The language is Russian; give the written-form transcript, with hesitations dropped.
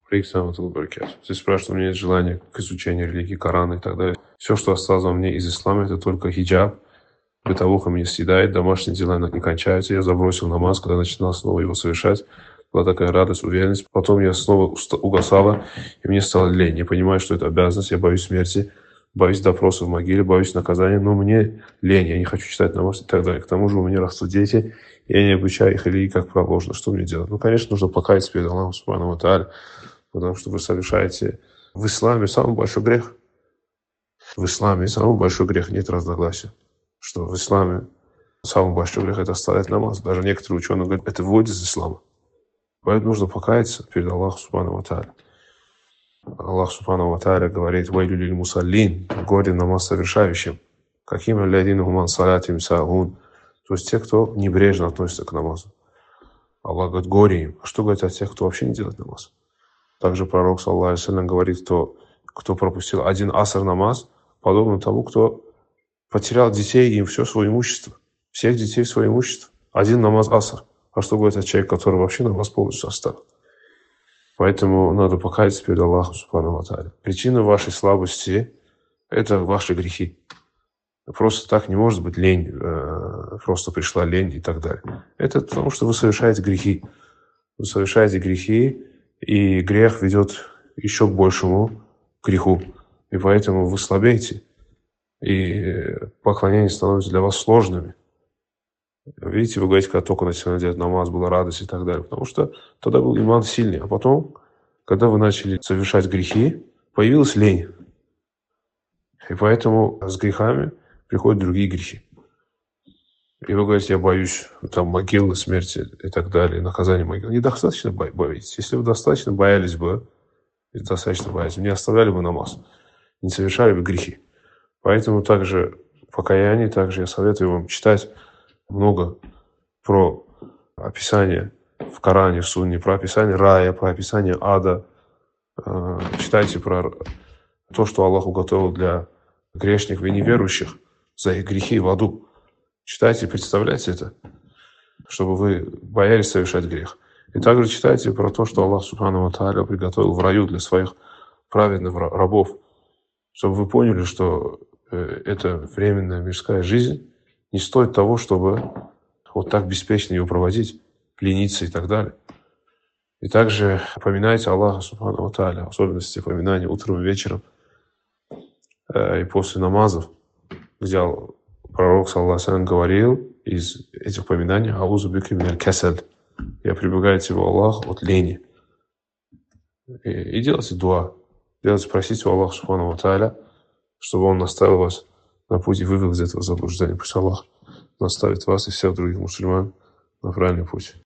Здесь спрашивают, у меня есть желание к изучению религии, Корана и так далее. Все, что осталось во мне из ислама, это только хиджаб. Бытовуха меня съедает, домашние дела не кончаются. Я забросил намаз, когда начинал снова его совершать. Была такая радость, уверенность. Потом я снова угасала, и мне стало лень. Я понимаю, что это обязанность, я боюсь смерти, боюсь допроса в могиле, боюсь наказания, но мне лень, я не хочу читать намаз и так далее. К тому же у меня растут дети, я не обучаю их религии как положено. Что мне делать? Ну, конечно, нужно покаяться перед Аллахом Субхану ва Тааля, потому что вы совершаете в исламе самый большой грех. В исламе самый большой грех, нет разногласия, что в исламе самый большой грех – это оставлять намаз. Даже некоторые ученые говорят, это выводит из ислама. Поэтому нужно покаяться перед Аллахом Субхану ва Тааля. Аллах Субхану ва Тааля говорит: «Вайлю лиль мусаллин», горе намаз совершающим. Каким алладин гуман салатим саагун, то есть те, кто небрежно относится к намазу. Аллах говорит, горе им. А что говорит о тех, кто вообще не делает намаз? Также пророк, саллаллаху алейхи ва саллям, говорит, кто пропустил один аср намаз, подобно тому, кто потерял детей и им все свое имущество. Всех детей свое имущество. Один намаз аср. А что говорит о человеке, который вообще намаз полностью оставил? Поэтому надо покаяться перед Аллахом Субхану ва Тааля. Причина вашей слабости – это ваши грехи. Просто так не может быть лень, просто пришла лень и так далее. Это потому, что вы совершаете грехи. Вы совершаете грехи, и грех ведет еще к большему греху. И поэтому вы слабеете, и поклонения становятся для вас сложными. Видите, вы говорите, когда только начали делать намаз, была радость и так далее. Потому что тогда был иман сильный. А потом, когда вы начали совершать грехи, появилась лень. И поэтому с грехами приходят другие грехи. И вы говорите, я боюсь там могилы, смерти и так далее, наказания могилы. Недостаточно боитесь. Если вы достаточно боялись бы, не оставляли бы намаз, не совершали бы грехи. Поэтому также покаяние, также я советую вам читать много про описание в Коране, в Сунне, про описание рая, про описание ада. Читайте про то, что Аллах уготовил для грешников и неверующих за их грехи в аду. Читайте, представляйте это, чтобы вы боялись совершать грех. И также читайте про то, что Аллах Субхану ва Тааля приготовил в раю для своих праведных рабов, чтобы вы поняли, что эта временная мирская жизнь не стоит того, чтобы вот так беспечно ее проводить, лениться и так далее. И также поминайте Аллаха Субхану ва Тааля, в особенности поминания утром и вечером и после намазов, где пророк, саллаллаху алейхи ва саллям, говорил из этих поминаний: «Аузу бика миналь касаль». Я прибегаю к тебе, Аллах, от лени. И делайте дуа. Просите у Аллаха Субхану ва Тааля, чтобы Он наставил вас на путь и вывел из этого заблуждения. Пусть Аллах наставит вас и всех других мусульман на правильный путь.